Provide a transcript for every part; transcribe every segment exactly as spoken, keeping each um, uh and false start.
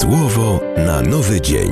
Słowo na nowy dzień.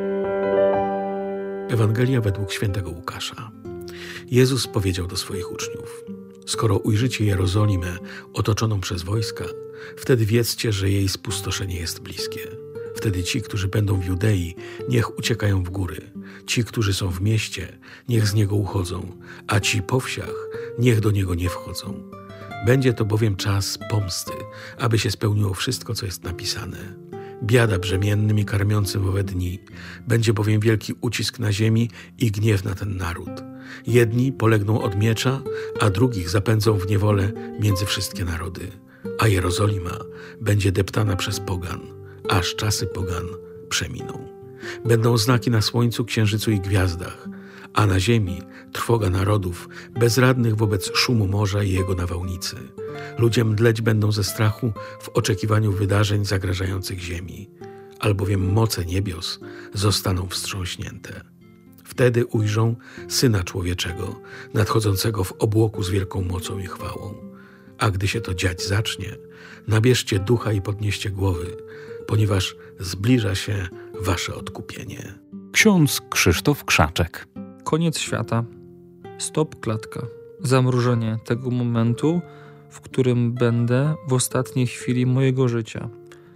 Ewangelia według świętego Łukasza. Jezus powiedział do swoich uczniów: skoro ujrzycie Jerozolimę otoczoną przez wojska, wtedy wiedzcie, że jej spustoszenie jest bliskie. Wtedy ci, którzy będą w Judei, niech uciekają w góry. Ci, którzy są w mieście, niech z niego uchodzą, a ci po wsiach, niech do niego nie wchodzą. Będzie to bowiem czas pomsty, aby się spełniło wszystko, co jest napisane. Biada brzemiennym i karmiącym w owe dni. Będzie bowiem wielki ucisk na ziemi i gniew na ten naród. Jedni polegną od miecza, a drugich zapędzą w niewolę między wszystkie narody. A Jerozolima będzie deptana przez pogan, aż czasy pogan przeminą. Będą znaki na słońcu, księżycu i gwiazdach, a na ziemi trwoga narodów, bezradnych wobec szumu morza i jego nawałnicy. Ludzie mdleć będą ze strachu w oczekiwaniu wydarzeń zagrażających ziemi, albowiem moce niebios zostaną wstrząśnięte. Wtedy ujrzą Syna Człowieczego, nadchodzącego w obłoku z wielką mocą i chwałą. A gdy się to dziać zacznie, nabierzcie ducha i podnieście głowy, ponieważ zbliża się wasze odkupienie. Ksiądz Krzysztof Krzaczek. Koniec świata. Stop, klatka. Zamrożenie tego momentu, w którym będę w ostatniej chwili mojego życia.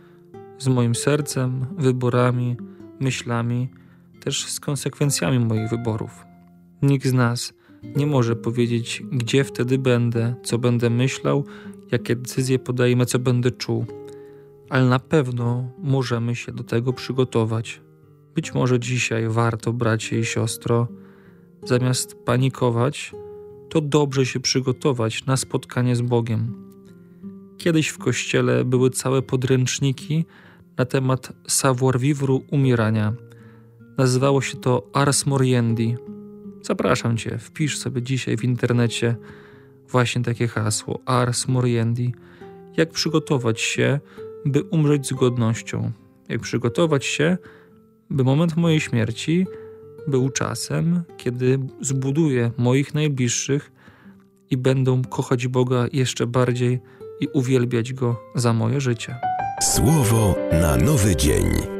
Z moim sercem, wyborami, myślami, też z konsekwencjami moich wyborów. Nikt z nas nie może powiedzieć, gdzie wtedy będę, co będę myślał, jakie decyzje podejmę, co będę czuł. Ale na pewno możemy się do tego przygotować. Być może dzisiaj warto, bracie i siostro, zamiast panikować, to dobrze się przygotować na spotkanie z Bogiem. Kiedyś w kościele były całe podręczniki na temat savoir-vivre umierania. Nazywało się to Ars Moriendi. Zapraszam Cię, wpisz sobie dzisiaj w internecie właśnie takie hasło Ars Moriendi. Jak przygotować się, by umrzeć z godnością. Jak przygotować się, by moment mojej śmierci był czasem, kiedy zbuduję moich najbliższych i będą kochać Boga jeszcze bardziej i uwielbiać Go za moje życie. Słowo na nowy dzień.